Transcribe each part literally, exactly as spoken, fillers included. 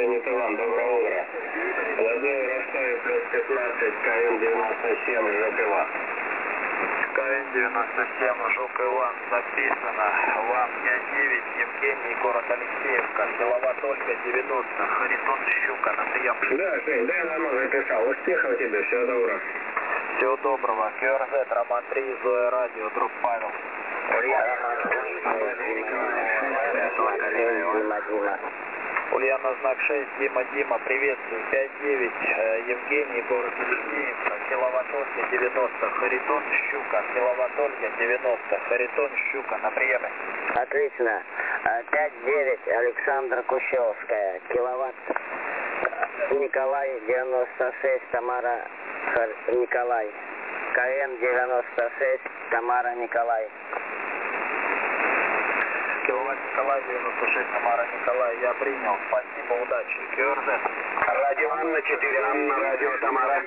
принято вам. Доброе утро. Владимир Ростов, плюс пятнадцать, КМ девяносто семь, Жук Иван. КМ девяносто семь, Жук Иван, записано. Вам пять девять, Евгений, город Алексеевка, киловатт Ольга девяносто, Харитон Щука, на прием. Да, Жень, да, я давно записал. Успехов тебе, всего доброго. Всего доброго. КРЗ, Роман три, Зоя Радио, друг Павел. Ульяна, знак шесть, Дима, Дима, приветствую. пять девять, Евгений, город Алексеевка, киловатт Ольга девяносто, Харитон Щука, киловатт Ольга девяносто, Харитон Щука, на приеме. Отлично. пять девять, Александра Кущевская, киловатт Николай девяносто шесть, Тамара Хар... Николай. КМ девяносто шесть, Тамара Николай. Киловатт Николай, девяносто шесть, Тамара Николай, я принял. Спасибо, удачи. КРЗ. Радио Анна четыре, Анна, радио Тамара.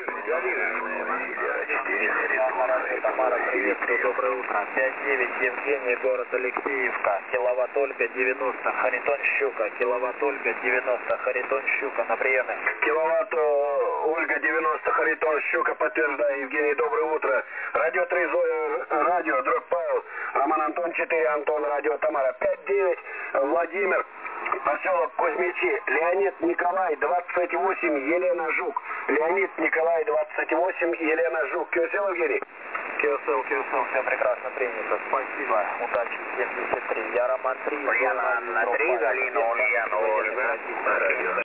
Анна, радио Тамара, приветствую, доброе утро. пять девять, Евгений, город Алексеевка, киловатт Ольга девяносто, Харитон Щука, киловатт Ольга девяносто, Харитон Щука, на приеме. Киловатт Ольга девяносто, Харитон Щука, подтверждаю. Евгений, доброе утро. Радио три, Зоя, радио, друг Павел, Роман Антон четыре, Антон, радио Тамара. пять девять, Владимир, поселок Кузьмичи, Леонид Николай, двадцать восемь, Елена Жук. Леонид Николай, двадцать восемь, Елена Жук. Кёсел, Евгений? Кёсел, Кёсел, все прекрасно принято. Спасибо, удачи, семьдесят три. Я Роман три. Ульяна, Анна три, Галина, Ульяна, Ольга.